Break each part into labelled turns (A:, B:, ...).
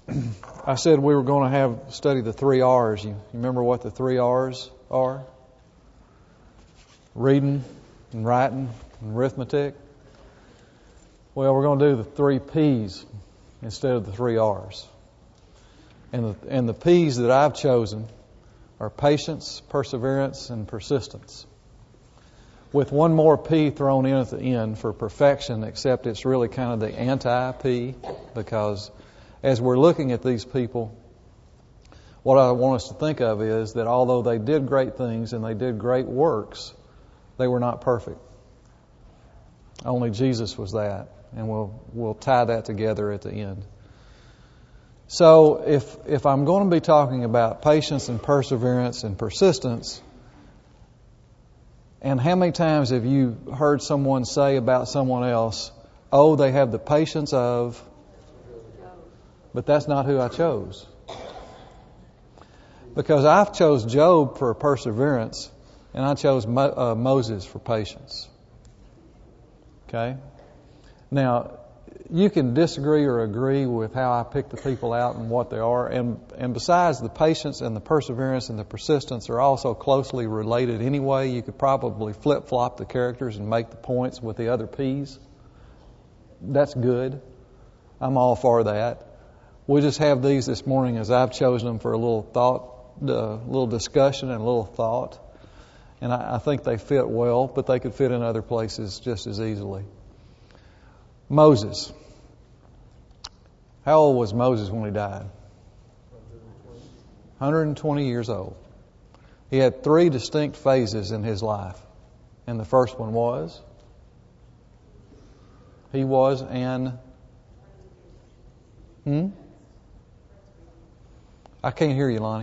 A: I said we were going to study the 3 R's. You remember what the 3 R's are? Reading and writing and arithmetic. Well, we're going to do the 3 P's instead of the 3 R's. And the P's that I've chosen are patience, perseverance, and persistence. With one more P thrown in at the end for perfection, except it's really kind of the anti-P, because as we're looking at these people, what I want us to think of is that although they did great things and they did great works, they were not perfect. Only Jesus was that, and we'll tie that together at the end. So if I'm going to be talking about patience and perseverance and persistence, and how many times have you heard someone say about someone else, oh, they have the patience of, but that's not who I chose. Because I've chose Job for perseverance, and I chose Moses for patience. Okay? Now, you can disagree or agree with how I pick the people out and what they are. And besides, the patience and the perseverance and the persistence are also closely related anyway. You could probably flip-flop the characters and make the points with the other P's. That's good. I'm all for that. We'll just have these this morning as I've chosen them for a little thought, a little discussion and a little thought. And I think they fit well, but they could fit in other places just as easily. Moses. How old was Moses when he died? 120 years old. He had 3 distinct phases in his life. And the first one was? He was an... I can't hear you, Lonnie.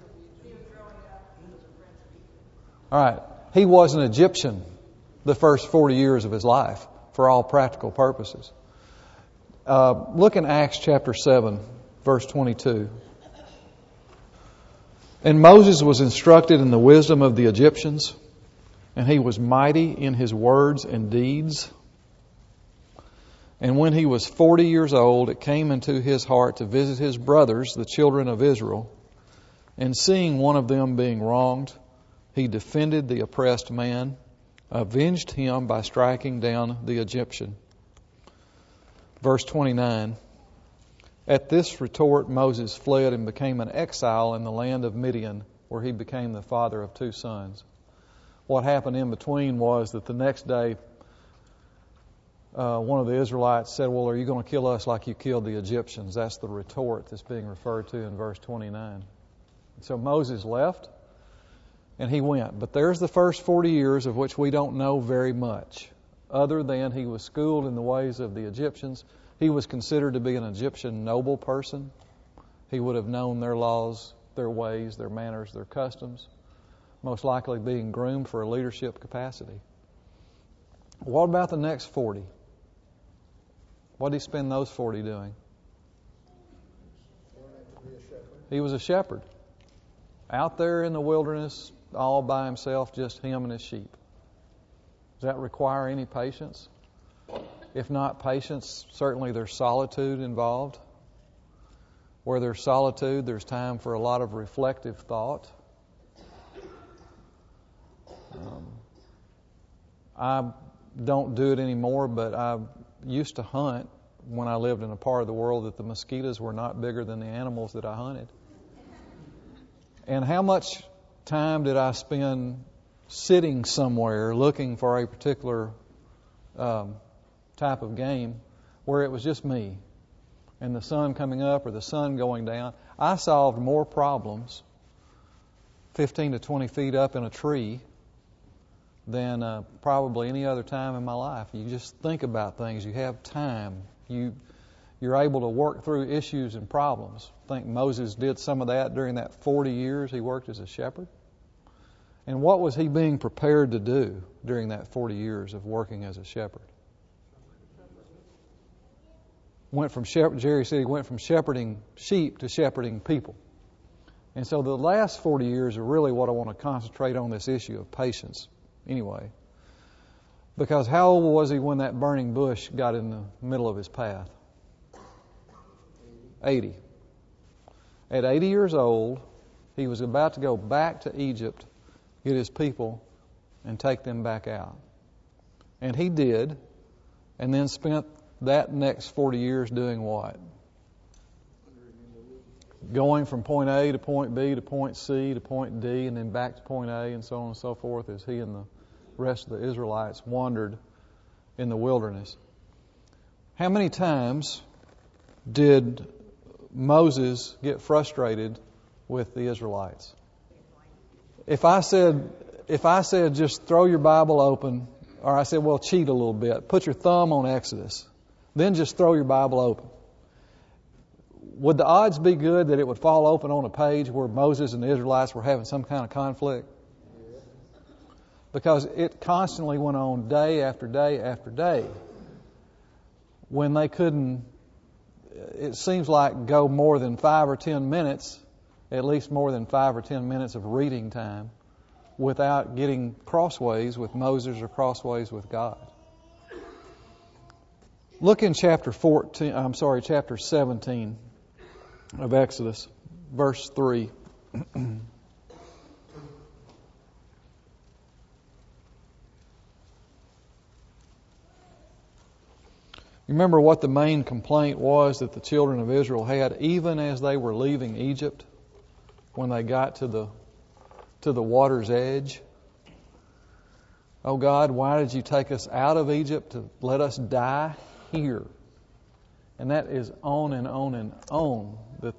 A: All right. He was an Egyptian the first 40 years of his life for all practical purposes. Look in Acts chapter 7, verse 22. And Moses was instructed in the wisdom of the Egyptians, and he was mighty in his words and deeds. And when he was 40 years old, it came into his heart to visit his brothers, the children of Israel. And seeing one of them being wronged, he defended the oppressed man, avenged him by striking down the Egyptian. Verse 29. At this retort, Moses fled and became an exile in the land of Midian, where he became the father of 2 sons. What happened in between was that the next day, one of the Israelites said, well, are you going to kill us like you killed the Egyptians? That's the retort that's being referred to in verse 29. So Moses left, and he went. But there's the first 40 years of which we don't know very much, other than he was schooled in the ways of the Egyptians. He was considered to be an Egyptian noble person. He would have known their laws, their ways, their manners, their customs, most likely being groomed for a leadership capacity. What about the next 40? What did he spend those 40 doing? He was a shepherd. Out there in the wilderness, all by himself, just him and his sheep. Does that require any patience? If not patience, certainly there's solitude involved. Where there's solitude, there's time for a lot of reflective thought. I don't do it anymore, but I used to hunt when I lived in a part of the world that the mosquitoes were not bigger than the animals that I hunted. And how much time did I spend sitting somewhere looking for a particular type of game where it was just me and the sun coming up or the sun going down? I solved more problems 15 to 20 feet up in a tree than probably any other time in my life. You just think about things. You have time. You're able to work through issues and problems. I think Moses did some of that during that 40 years he worked as a shepherd. And what was he being prepared to do during that 40 years of working as a shepherd? Jerry said he went from shepherding sheep to shepherding people. And so the last 40 years are really what I want to concentrate on, this issue of patience anyway. Because how old was he when that burning bush got in the middle of his path? 80. At 80 years old, he was about to go back to Egypt, get his people, and take them back out. And he did, and then spent that next 40 years doing what? Going from point A to point B to point C to point D and then back to point A and so on and so forth as he and the rest of the Israelites wandered in the wilderness. How many times did Moses get frustrated with the Israelites? If I said just throw your Bible open, or I said, well, cheat a little bit, put your thumb on Exodus, then just throw your Bible open, would the odds be good that it would fall open on a page where Moses and the Israelites were having some kind of conflict? Because it constantly went on day after day after day when they couldn't, it seems like, go more than 5 or 10 minutes, at least more than 5 or 10 minutes of reading time without getting crossways with Moses or crossways with God. Look in chapter 17 of Exodus, verse 3. You remember what the main complaint was that the children of Israel had, even as they were leaving Egypt, when they got to the water's edge? Oh God, why did you take us out of Egypt to let us die here? And that is on and on and on that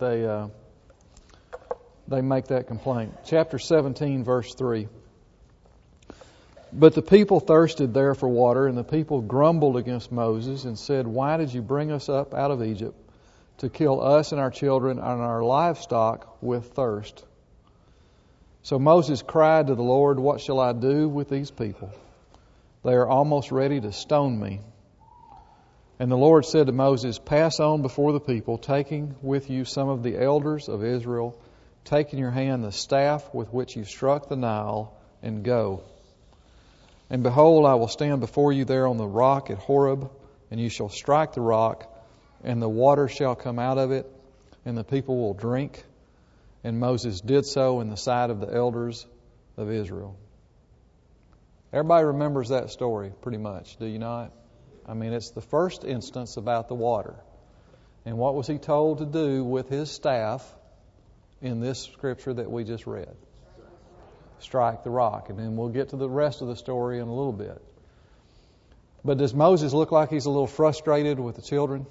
A: they make that complaint. Chapter 17, verse 3. But the people thirsted there for water, and the people grumbled against Moses and said, why did you bring us up out of Egypt to kill us and our children and our livestock with thirst? So Moses cried to the Lord, what shall I do with these people? They are almost ready to stone me. And the Lord said to Moses, pass on before the people, taking with you some of the elders of Israel, take in your hand the staff with which you struck the Nile, and go. And behold, I will stand before you there on the rock at Horeb, and you shall strike the rock, and the water shall come out of it, and the people will drink. And Moses did so in the sight of the elders of Israel. Everybody remembers that story pretty much, do you not? I mean, it's the first instance about the water. And what was he told to do with his staff in this scripture that we just read? Strike the rock. And then we'll get to the rest of the story in a little bit. But does Moses look like he's a little frustrated with the children?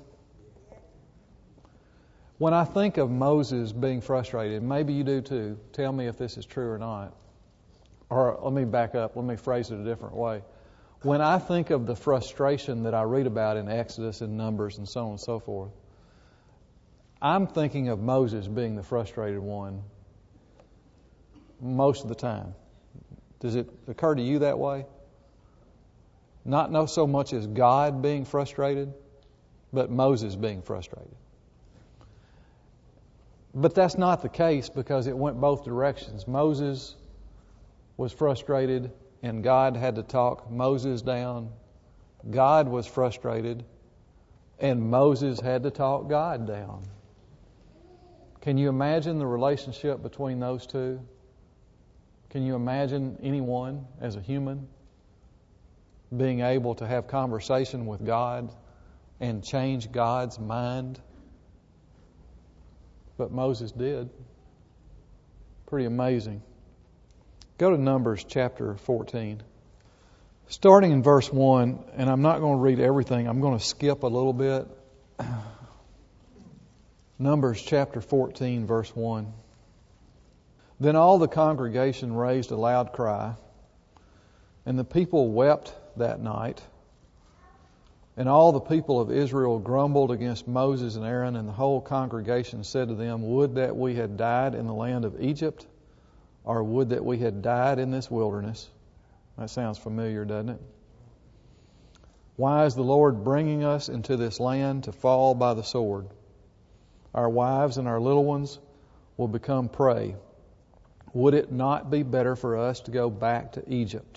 A: When I think of Moses being frustrated, maybe you do too, tell me if this is true or not. Or let me back up, let me phrase it a different way. When I think of the frustration that I read about in Exodus and Numbers and so on and so forth, I'm thinking of Moses being the frustrated one most of the time. Does it occur to you that way? Not so much as God being frustrated, but Moses being frustrated. But that's not the case because it went both directions. Moses was frustrated and God had to talk Moses down. God was frustrated and Moses had to talk God down. Can you imagine the relationship between those two? Can you imagine anyone as a human being able to have conversation with God and change God's mind? But Moses did. Pretty amazing. Go to Numbers chapter 14. Starting in verse 1, and I'm not going to read everything. I'm going to skip a little bit. Numbers chapter 14, verse 1. Then all the congregation raised a loud cry, and the people wept that night. And all the people of Israel grumbled against Moses and Aaron, and the whole congregation said to them, would that we had died in the land of Egypt, or would that we had died in this wilderness. That sounds familiar, doesn't it? Why is the Lord bringing us into this land to fall by the sword? Our wives and our little ones will become prey. Would it not be better for us to go back to Egypt?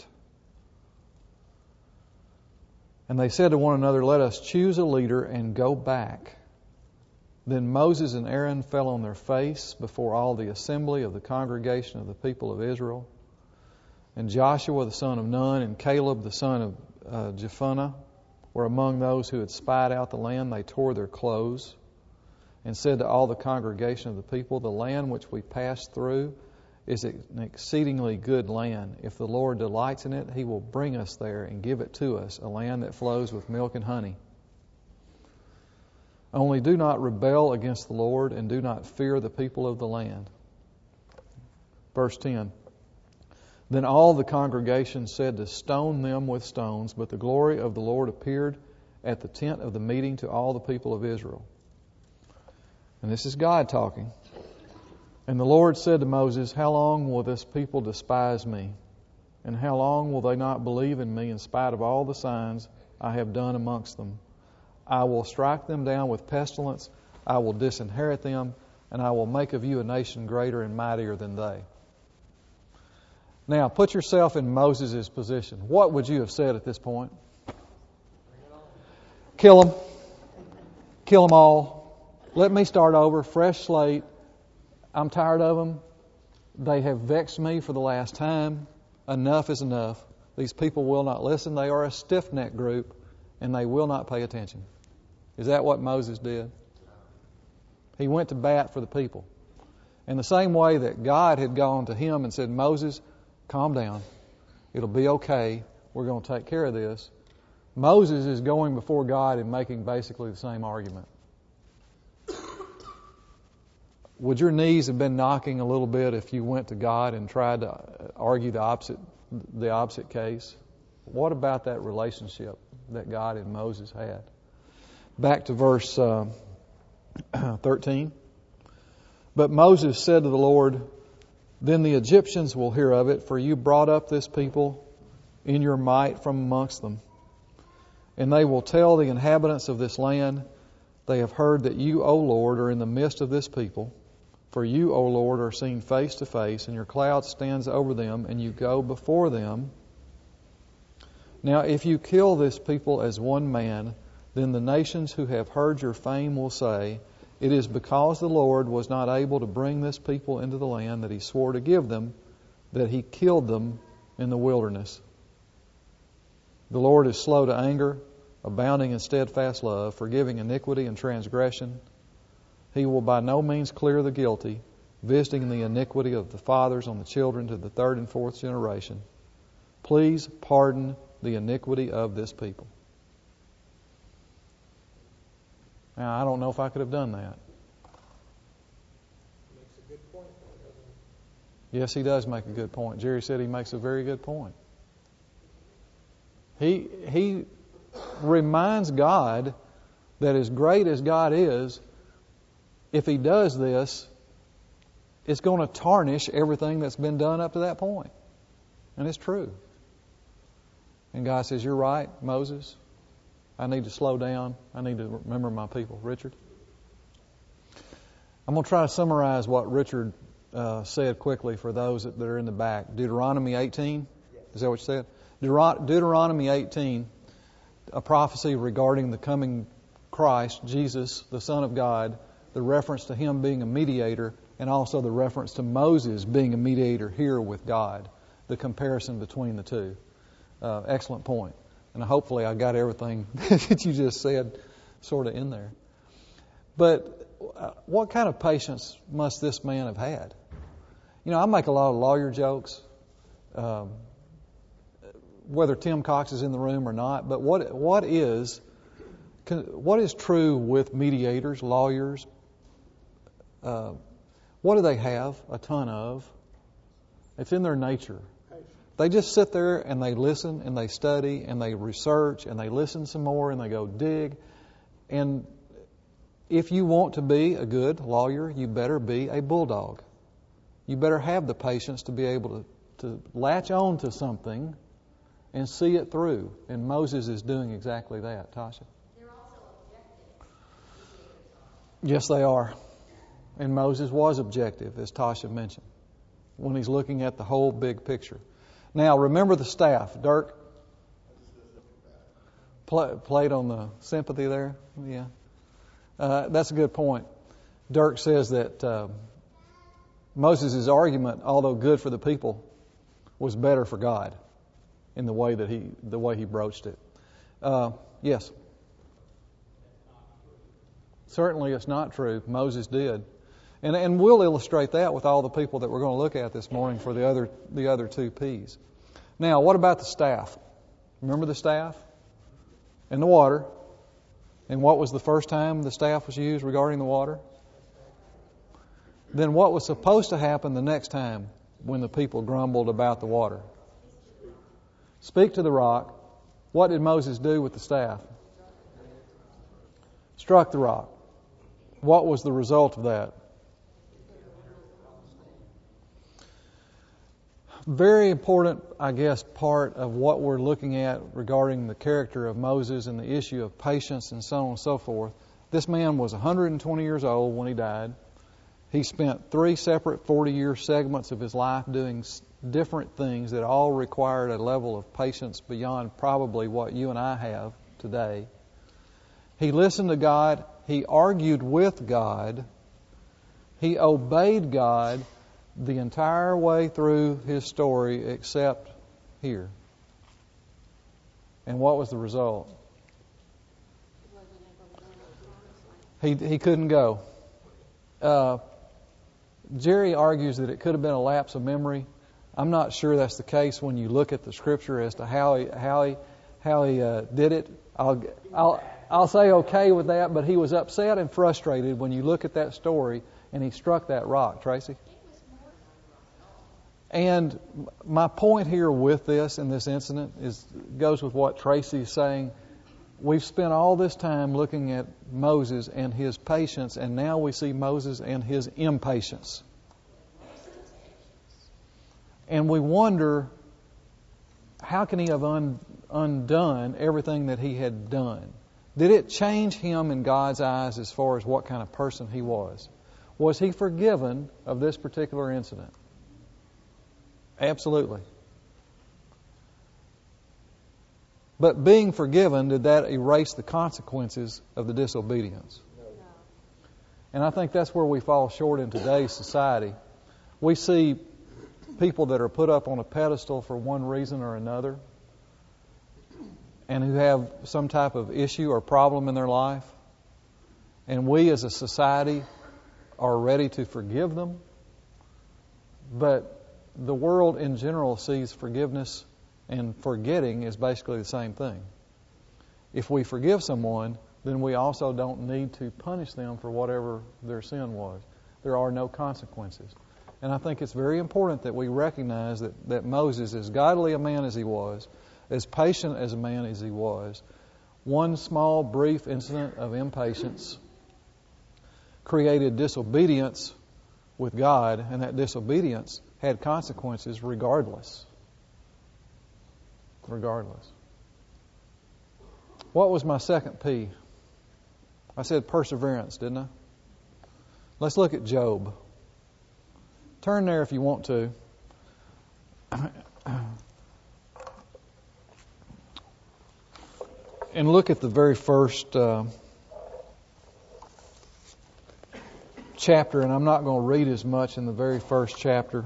A: And they said to one another, let us choose a leader and go back, Then Moses and Aaron fell on their face before all the assembly of the congregation of the people of Israel. And Joshua the son of Nun and Caleb the son of Jephunneh were among those who had spied out the land. They tore their clothes and said to all the congregation of the people, "The land which we passed through is an exceedingly good land. If the Lord delights in it, He will bring us there and give it to us, a land that flows with milk and honey. Only do not rebel against the Lord and do not fear the people of the land." Verse 10. Then all the congregation said to stone them with stones, but the glory of the Lord appeared at the tent of the meeting to all the people of Israel. And this is God talking. And the Lord said to Moses, "How long will this people despise me? And how long will they not believe in me in spite of all the signs I have done amongst them? I will strike them down with pestilence, I will disinherit them, and I will make of you a nation greater and mightier than they." Now, put yourself in Moses' position. What would you have said at this point? Kill them. Kill them all. Let me start over, fresh slate. I'm tired of them. They have vexed me for the last time. Enough is enough. These people will not listen. They are a stiff-necked group, and they will not pay attention. Is that what Moses did? He went to bat for the people. In the same way that God had gone to him and said, "Moses, calm down. It'll be okay. We're going to take care of this." Moses is going before God and making basically the same argument. Would your knees have been knocking a little bit if you went to God and tried to argue the opposite case? What about that relationship that God and Moses had? Back to verse 13. But Moses said to the Lord, "Then the Egyptians will hear of it, for you brought up this people in your might from amongst them. And they will tell the inhabitants of this land, they have heard that you, O Lord, are in the midst of this people. For you, O Lord, are seen face to face, and your cloud stands over them, and you go before them. Now, if you kill this people as one man, then the nations who have heard your fame will say, it is because the Lord was not able to bring this people into the land that He swore to give them, that He killed them in the wilderness. The Lord is slow to anger, abounding in steadfast love, forgiving iniquity and transgression. He will by no means clear the guilty, visiting the iniquity of the fathers on the children to the third and fourth generation. Please pardon the iniquity of this people." Now, I don't know if I could have done that.
B: Makes a good point, doesn't
A: he? Yes, he does make a good point. Jerry said he makes a very good point. He reminds God that as great as God is, if He does this, it's going to tarnish everything that's been done up to that point. And it's true. And God says, "You're right, Moses. I need to slow down. I need to remember my people." Richard? I'm going to try to summarize what Richard said quickly for those that are in the back. Deuteronomy 18. Is that what you said? Deuteronomy 18, a prophecy regarding the coming Christ, Jesus, the Son of God, the reference to Him being a mediator, and also the reference to Moses being a mediator here with God, the comparison between the two. Excellent point. And hopefully I got everything that you just said sort of in there. But what kind of patience must this man have had? You know, I make a lot of lawyer jokes, whether Tim Cox is in the room or not, but what is true with mediators, lawyers? What do they have a ton of? It's in their nature. They just sit there and they listen and they study and they research and they listen some more and they go dig. And if you want to be a good lawyer, you better be a bulldog. You better have the patience to be able to latch on to something and see it through. And Moses is doing exactly that. Tasha?
C: They're also objective.
A: Yes, they are. And Moses was objective, as Tasha mentioned, when he's looking at the whole big picture. Now, remember the staff. Dirk played on the sympathy there. Yeah, that's a good point. Dirk says that Moses' argument, although good for the people, was better for God in the way he broached it. Yes. Certainly it's not true. Moses did. And we'll illustrate that with all the people that we're going to look at this morning for the other two P's. Now, what about the staff? Remember the staff? And the water. And what was the first time the staff was used regarding the water? Then what was supposed to happen the next time when the people grumbled about the water? Speak to the rock. What did Moses do with the staff? Struck the rock. What was the result of that? Very important, I guess, part of what we're looking at regarding the character of Moses and the issue of patience and so on and so forth. This man was 120 years old when he died. He spent 3 separate 40-year segments of his life doing different things that all required a level of patience beyond probably what you and I have today. He listened to God. He argued with God. He obeyed God the entire way through his story except here. And what was the result? He couldn't go. Jerry argues that it could have been a lapse of memory. I'm not sure that's the case when you look at the Scripture as to how he did it. I'll say okay with that, but he was upset and frustrated when you look at that story and he struck that rock. Tracy? And my point here with this in this incident goes with what Tracy's saying. We've spent all this time looking at Moses and his patience, and now we see Moses and his impatience. And we wonder, how can he have undone everything that he had done? Did it change him in God's eyes as far as what kind of person he was? Was he forgiven of this particular incident? Absolutely. But being forgiven, did that erase the consequences of the disobedience? No. And I think that's where we fall short in today's society. We see people that are put up on a pedestal for one reason or another, and who have some type of issue or problem in their life. And we as a society are ready to forgive them. But the world in general sees forgiveness and forgetting is basically the same thing. If we forgive someone, then we also don't need to punish them for whatever their sin was. There are no consequences. And I think it's very important that we recognize that Moses, as godly a man as he was, as patient as a man as he was, one small brief incident of impatience created disobedience with God, and that disobedience had consequences regardless. Regardless. What was my second P? I said perseverance, didn't I? Let's look at Job. Turn there if you want to. And look at the very first chapter, and I'm not going to read as much in the very first chapter.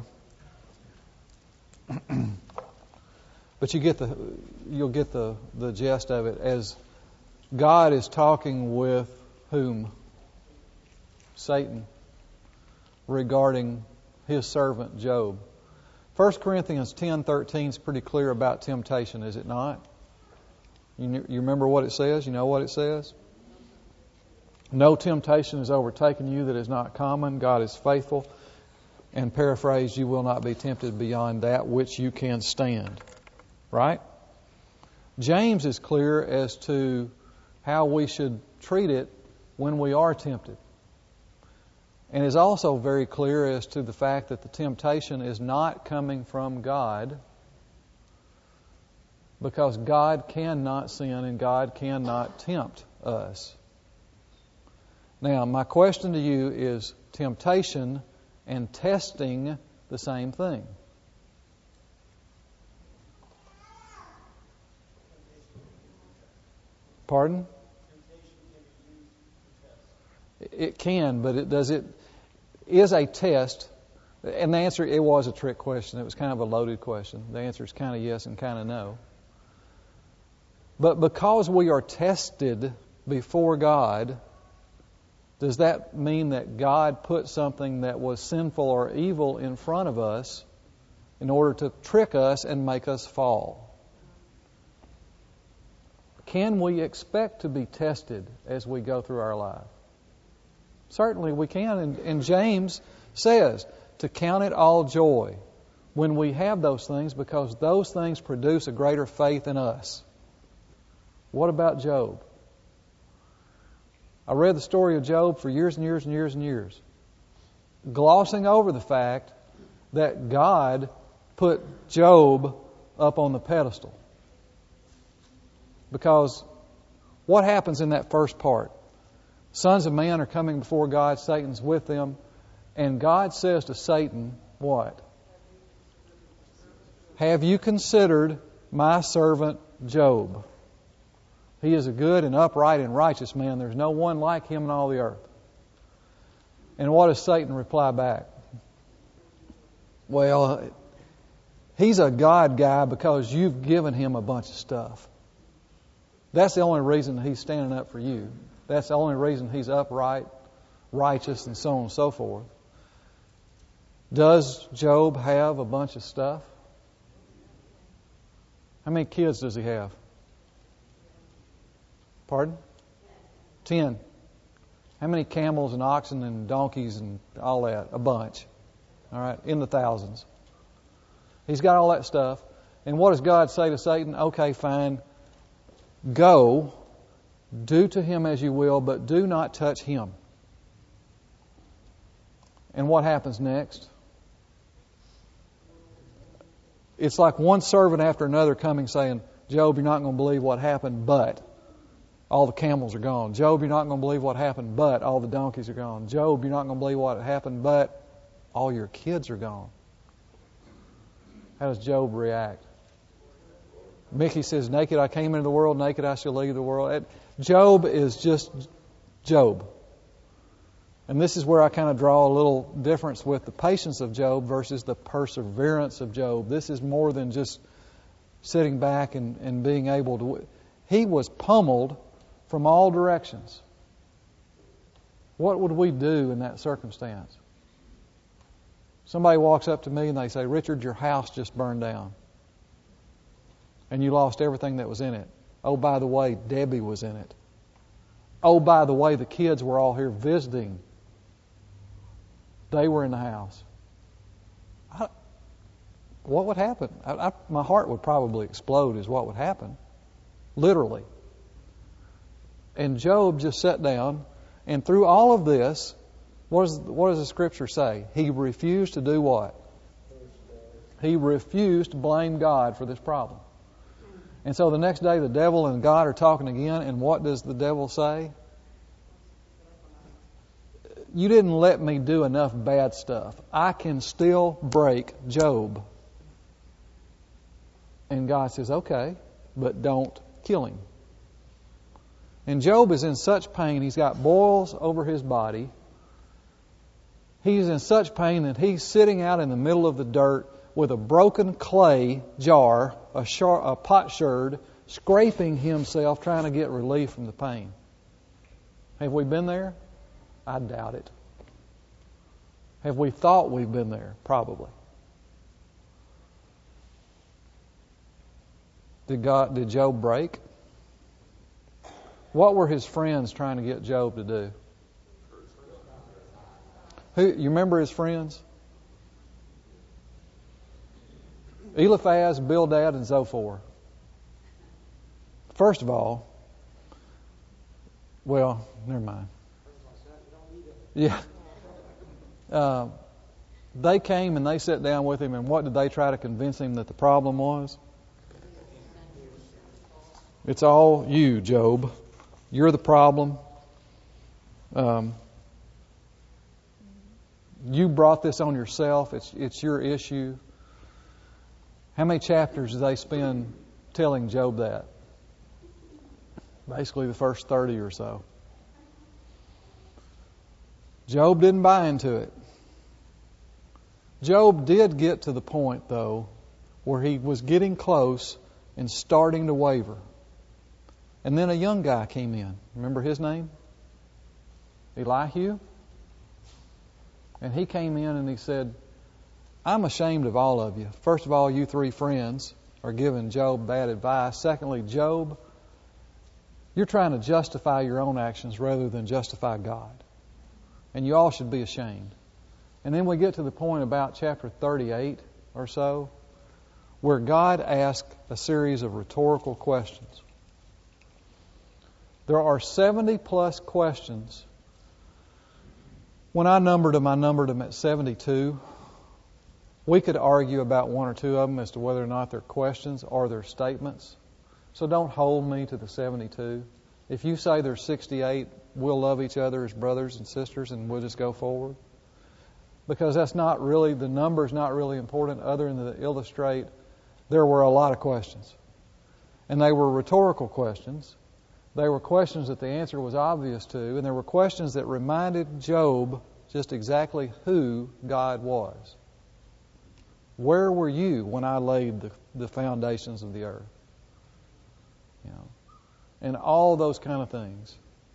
A: But you'll get the gist of it as God is talking with whom? Satan, regarding his servant Job. 1 Corinthians 10:13 is pretty clear about temptation, is it not? You remember what it says? You know what it says? No temptation has overtaken you that is not common. God is faithful. And paraphrased, you will not be tempted beyond that which you can stand. Right? James is clear as to how we should treat it when we are tempted. And is also very clear as to the fact that the temptation is not coming from God, because God cannot sin and God cannot tempt us. Now, my question to you is, temptation and testing the same thing? Pardon? It can, but it is a test. And the answer, it was a trick question. It was kind of a loaded question. The answer is kind of yes and kind of no. But because we are tested before God, does that mean that God put something that was sinful or evil in front of us in order to trick us and make us fall? Can we expect to be tested as we go through our life? Certainly we can. And James says to count it all joy when we have those things, because those things produce a greater faith in us. What about Job? I read the story of Job for years and years and years and years, glossing over the fact that God put Job up on the pedestal. Because what happens in that first part? Sons of man are coming before God, Satan's with them, and God says to Satan, what? Have you considered my servant Job? He is a good and upright and righteous man. There's no one like him in all the earth. And what does Satan reply back? Well, he's a God guy because you've given him a bunch of stuff. That's the only reason he's standing up for you. That's the only reason he's upright, righteous, and so on and so forth. Does Job have a bunch of stuff? How many kids does he have? Pardon? 10. How many camels and oxen and donkeys and all that? A bunch. All right, in the thousands. He's got all that stuff. And what does God say to Satan? Okay, fine. Go, do to him as you will, but do not touch him. And what happens next? It's like one servant after another coming saying, Job, you're not going to believe what happened, but all the camels are gone. Job, you're not going to believe what happened, but all the donkeys are gone. Job, you're not going to believe what happened, but all your kids are gone. How does Job react? Mickey says, naked I came into the world, naked I shall leave the world. Job is just Job. And this is where I kind of draw a little difference with the patience of Job versus the perseverance of Job. This is more than just sitting back and being able to... He was pummeled from all directions. What would we do in that circumstance? Somebody walks up to me and they say, Richard, your house just burned down. And you lost everything that was in it. Oh, by the way, Debbie was in it. Oh, by the way, the kids were all here visiting. They were in the house. What would happen? My heart would probably explode is what would happen. Literally. And Job just sat down, and through all of this, what does the Scripture say? He refused to do what? He refused to blame God for this problem. And so the next day the devil and God are talking again, and what does the devil say? You didn't let me do enough bad stuff. I can still break Job. And God says, okay, but don't kill him. And Job is in such pain, he's got boils over his body. He's in such pain that he's sitting out in the middle of the dirt with a broken clay jar, a potsherd, scraping himself, trying to get relief from the pain. Have we been there? I doubt it. Have we thought we've been there? Probably. Did Job break? What were his friends trying to get Job to do? You remember his friends? Eliphaz, Bildad, and Zophar. First of all, well, never mind. Yeah. They came and they sat down with him, and what did they try to convince him that the problem was? It's all you, Job. You're the problem. You brought this on yourself. It's your issue. How many chapters do they spend telling Job that? Basically the first 30 or so. Job didn't buy into it. Job did get to the point, though, where he was getting close and starting to waver. And then a young guy came in. Remember his name? Elihu. And he came in and he said, I'm ashamed of all of you. First of all, you three friends are giving Job bad advice. Secondly, Job, you're trying to justify your own actions rather than justify God. And you all should be ashamed. And then we get to the point about chapter 38 or so, where God asks a series of rhetorical questions. There are 70 plus questions. When I numbered them at 72. We could argue about one or two of them as to whether or not they're questions or they're statements. So don't hold me to the 72. If you say there's 68, we'll love each other as brothers and sisters and we'll just go forward. Because that's not really, the number's not really important other than to illustrate there were a lot of questions. And they were rhetorical questions. They were questions that the answer was obvious to, and there were questions that reminded Job just exactly who God was. Where were you when I laid the foundations of the earth? You know, and all those kind of things.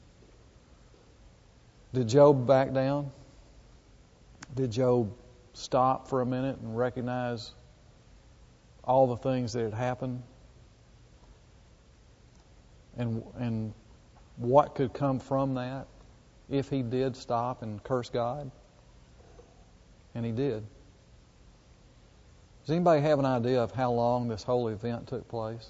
A: Did Job back down? Did Job stop for a minute and recognize all the things that had happened? And what could come from that if he did stop and curse God? And he did. Does anybody have an idea of how long this whole event took place?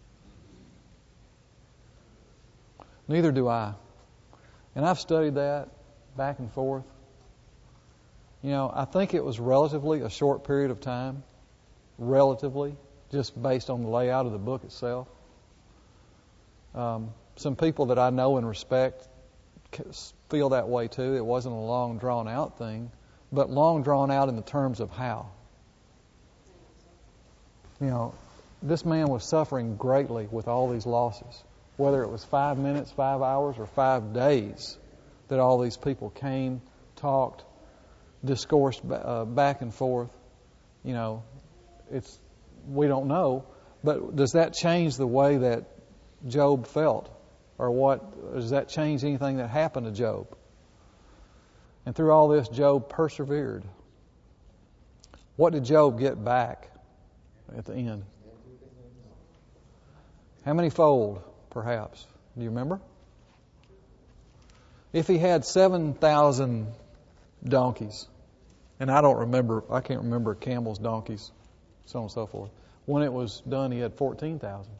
A: Neither do I. And I've studied that back and forth. You know, I think it was relatively a short period of time. Relatively, just based on the layout of the book itself. Some people that I know and respect feel that way too. It wasn't a long, drawn-out thing, but long drawn out in the terms of how. You know, this man was suffering greatly with all these losses. Whether it was 5 minutes, 5 hours, or 5 days that all these people came, talked, discoursed back and forth. You know, we don't know. But does that change the way that Job felt? Or does that change anything that happened to Job? And through all this, Job persevered. What did Job get back at the end? How many fold, perhaps? Do you remember? If he had 7,000 donkeys, and I can't remember camels, donkeys, so on and so forth. When it was done, he had 14,000.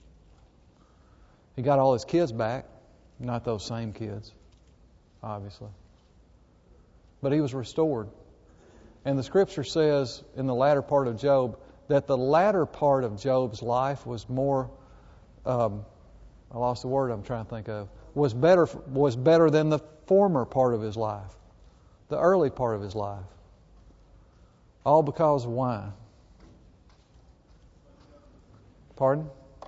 A: He got all his kids back, not those same kids, obviously. But he was restored. And the Scripture says in the latter part of Job that the latter part of Job's life was more, I lost the word I'm trying to think of, was better than the former part of his life, the early part of his life. All because of why? Pardon?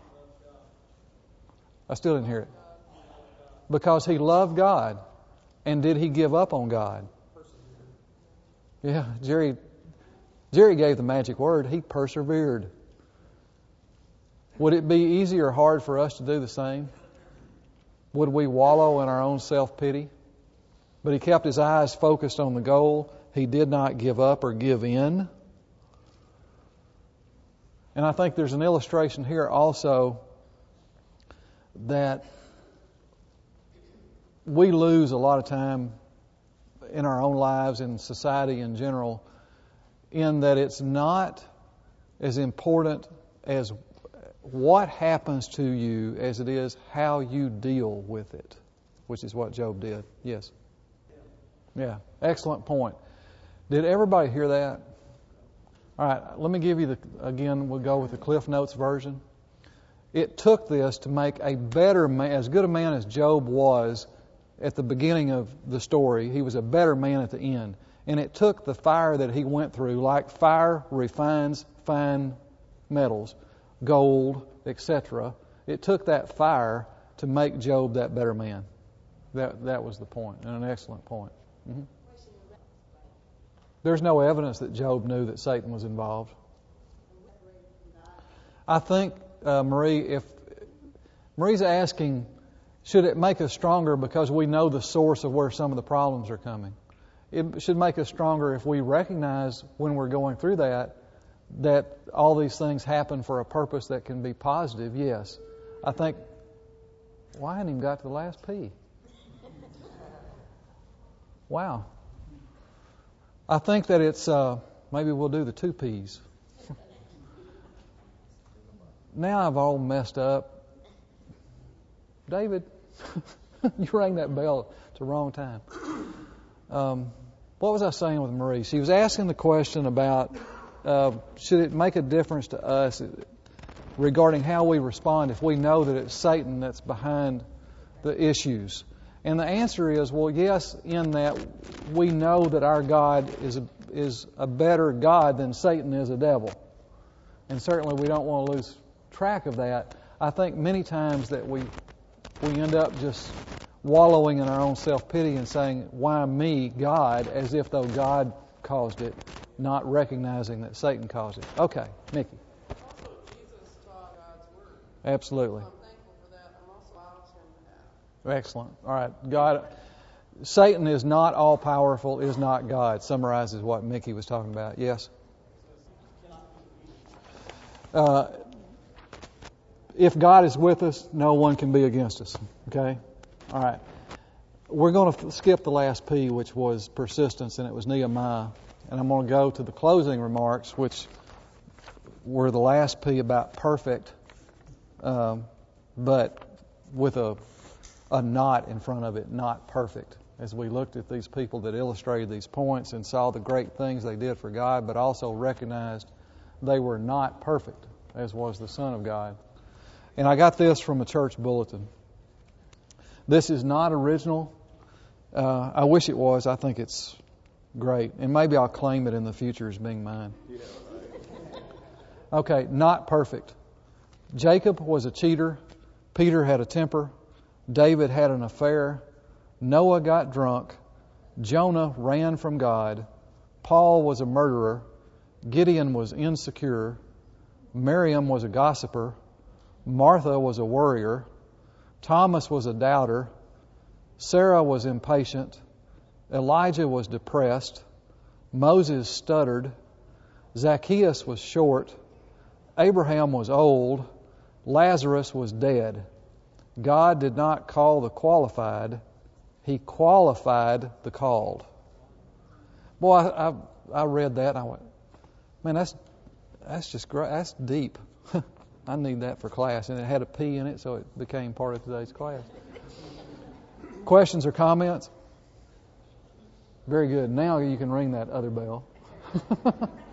A: I still didn't hear it. Because he loved God. And did he give up on God? Yeah, Jerry gave the magic word. He persevered. Would it be easy or hard for us to do the same? Would we wallow in our own self-pity? But he kept his eyes focused on the goal. He did not give up or give in. And I think there's an illustration here also that we lose a lot of time in our own lives, in society in general, in that it's not as important as what happens to you as it is how you deal with it, which is what Job did. Yes? Yeah. Excellent point. Did everybody hear that? All right, let me give you again, we'll go with the Cliff Notes version. It took this to make a better man, as good a man as Job was at the beginning of the story, he was a better man at the end. And it took the fire that he went through, like fire refines fine metals, gold, etc. It took that fire to make Job that better man. That was the point, and an excellent point. Mm-hmm. There's no evidence that Job knew that Satan was involved. I think, Marie, if Marie's asking, should it make us stronger because we know the source of where some of the problems are coming? It should make us stronger if we recognize when we're going through that all these things happen for a purpose that can be positive. Yes. I think, well, I hadn't even got to the last P. Wow. I think that it's, maybe we'll do the 2 Ps. Now I've all messed up. David, you rang that bell at the wrong time. What was I saying with Marie? She was asking the question about should it make a difference to us regarding how we respond if we know that it's Satan that's behind the issues. And the answer is, well, yes, in that we know that our God is a better God than Satan is a devil. And certainly we don't want to lose track of that. I think many times that we end up just wallowing in our own self-pity and saying, why me, God, as if though God caused it, not recognizing that Satan caused it. Okay, Nikki.
B: Also, Jesus taught God's Word.
A: Absolutely.
B: So I'm thankful for that. I'm also allows him to have.
A: Excellent. All right. God, Satan is not all-powerful, is not God, summarizes what Mickey was talking about. Yes? If God is with us, no one can be against us. Okay? All right. We're going to skip the last P, which was persistence, and it was Nehemiah. And I'm going to go to the closing remarks, which were the last P about perfect, but with a not in front of it, not perfect. As we looked at these people that illustrated these points and saw the great things they did for God, but also recognized they were not perfect, as was the Son of God. And I got this from a church bulletin. This is not original. I wish it was. I think it's great. And maybe I'll claim it in the future as being mine. Okay, not perfect. Jacob was a cheater. Peter had a temper. David had an affair. Noah got drunk. Jonah ran from God. Paul was a murderer. Gideon was insecure. Miriam was a gossiper. Martha was a worrier. Thomas was a doubter. Sarah was impatient. Elijah was depressed. Moses stuttered. Zacchaeus was short. Abraham was old. Lazarus was dead. God did not call the qualified. He qualified the called. Boy, I read that and I went, man, that's just great. That's deep. I need that for class. And it had a P in it, so it became part of today's class. Questions or comments? Very good. Now you can ring that other bell.